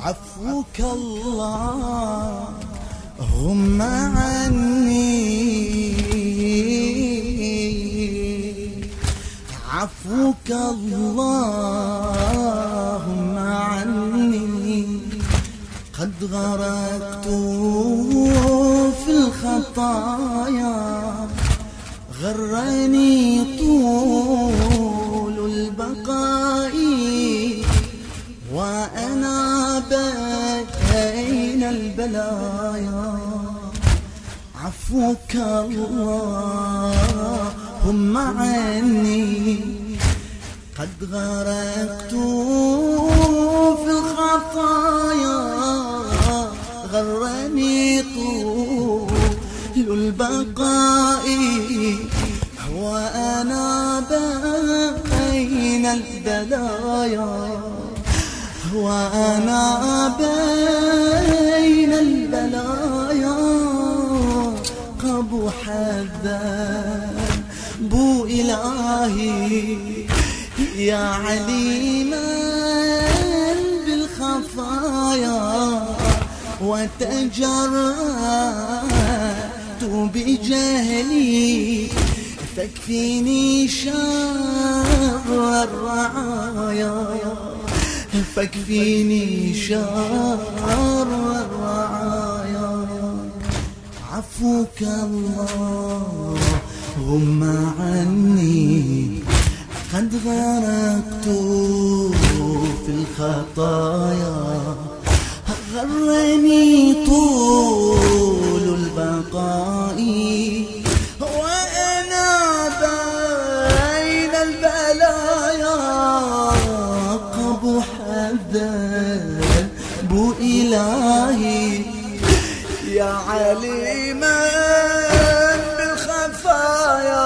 عفوك اللهم عني، عفوك اللهم عني، قد غرقت في الخطايا، غرني طول البقاء، وأنا بين البلايا. عفوك اللهم عني، قد غرقت في الخطايا، غرني طول البقاء، وأنا بين البلايا، وأنا بين البلايا. قبح الذنب إلهي يا عليما بالخفايا، وتجرأت بجهلي، فاكفيني شر الرعايا، فاكفيني شر الرعايا. عفوك اللهم عني، قد غرقت في الخطايا، غرني طول البقاء، وأنا بين البلايا. قبح الذنب إلهي يا عليما بالخفايا،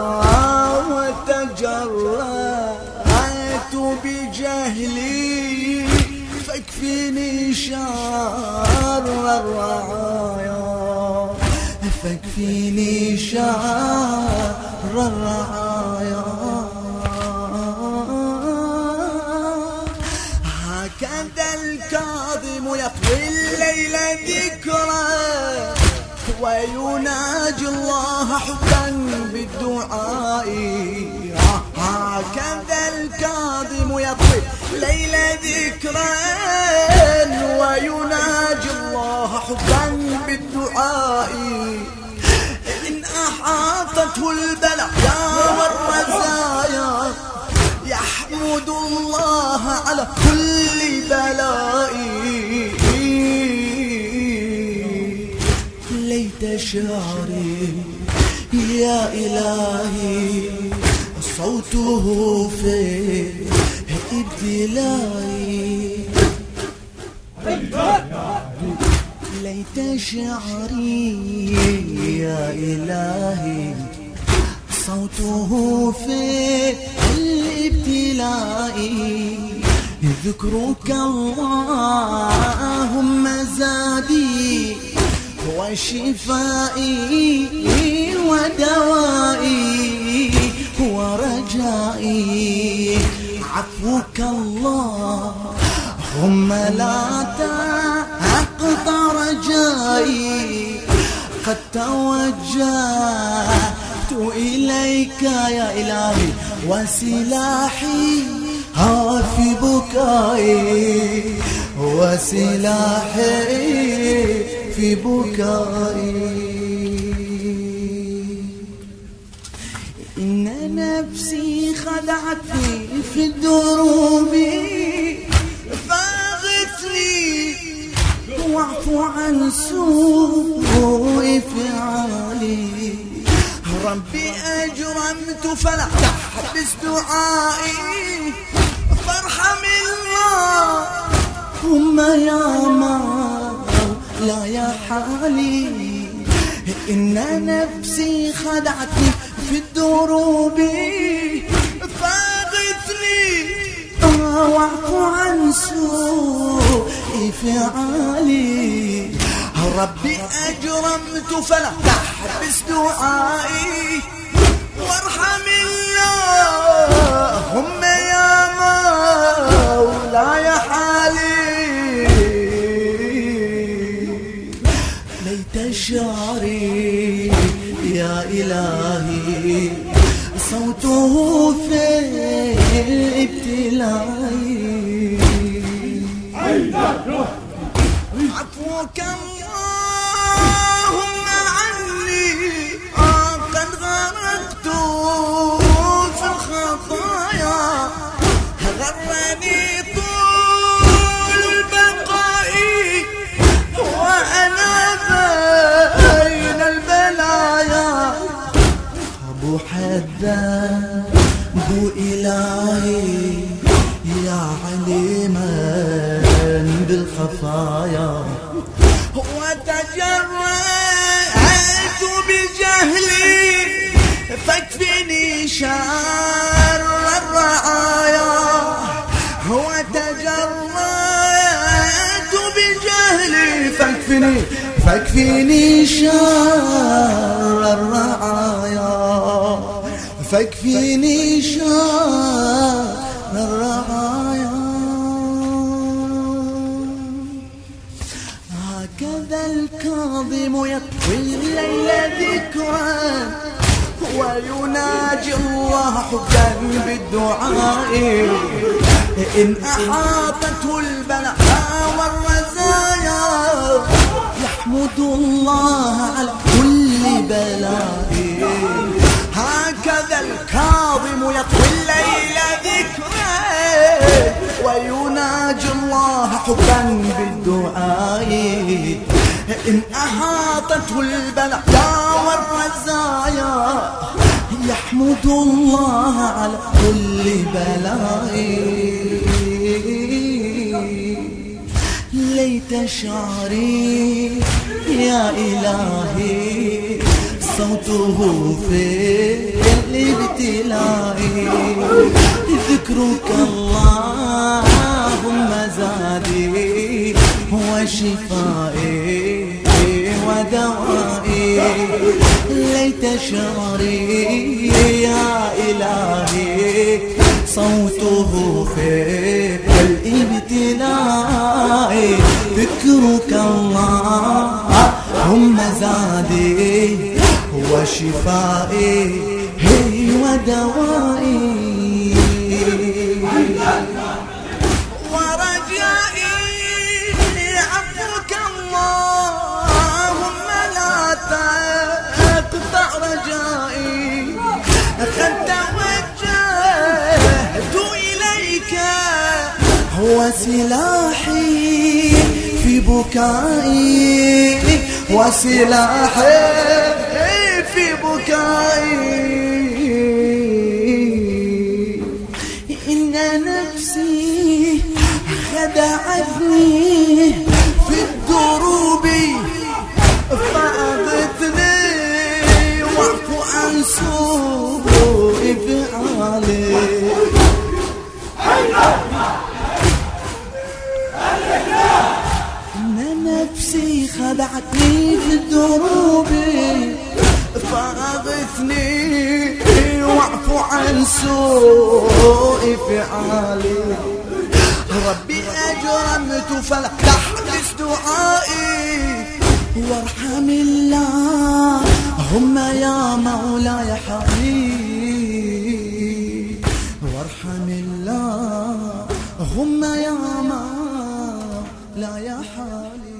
وتجرأت بجهلي، فاكفيني شر الرعايا، فاكفيني شر الرعايا. هكذا الكاظم يقضي الليل ذكرى، ويناجي الله حبا بالدعاء. هكذا الكاظم يقضي الليل ذكرى، ويناجي الله حبا بالدعاء. إن أحاطته البلايا والرزايا، يحمد الله على كل بلاء. ليت شعري يا إلهي صوته في ابتلائي، ليت شعري يا إلهي صوته في الابتلاء. ذكرك اللهم زادي وشفائي ودوائي ورجائي. عفوك اللهم لا تقطع رجائي، قد توجهت إليك يا إلهي، وسلاحي في بكائي، وسلاحي في بكائي. إن نفسي خدعتني في الدروب، فاغثني واعف عن سوء فعلي. ربي أجرمت فلا تحبس دعائي، فارحم اللهم يا مولا يا حالي. إن نفسي خدعتني في الدروب، فاغثني واعف عن سوء فعلي. ربي أجرمت فلا تحبس دعائي، وارحم اللهم يا مولاي حالي. عفوك اللهم عني قد غرقت في الخطايا غرني طول البقاء وأنا بين البلايا أبو حدا بو إلهي يا عليما بالخفايا وتجرأت بجهلي فاكفني شر الرعايا وتجرأت بجهلي فاكفني شر الرعايا فاكفيني شر الرعايا هكذا الكاظم يطوي الليل ذكرا ويناجي الله حبا بالدعاء إن أحاطته البلاء والرزايا يحمد الله على كل بلاء هكذا الكاظم يطوي الليل ذكرا ويناجي الله حبا بالدعاء إن أحاطته البلايا والرزايا يحمد الله على كل بلاء ليت شعري يا إلهي صوته في الابتلاء ذكرك اللهم زادي هو شفائي ودوائي ليت شعري يا إلهي صوته في الابتلاء ذكرك اللهم زادي وشفائي ودوائي ورجائي عفوك اللهم لا تقطع رجائي قد توجهت إليك هو سلاحي في بكائي وسلاحي في بكائي إن نفسي خدعتني في الدروب فأغثني واعف عن سوء فعالي إن نفسي خدعتني في الدروب فأغثني واعف عن سوء فعالي ربي أجرمت فلا تحبس دعائي وارحم اللهم يا مولاي حبيبي وارحم اللهم يا مولاي حبيبي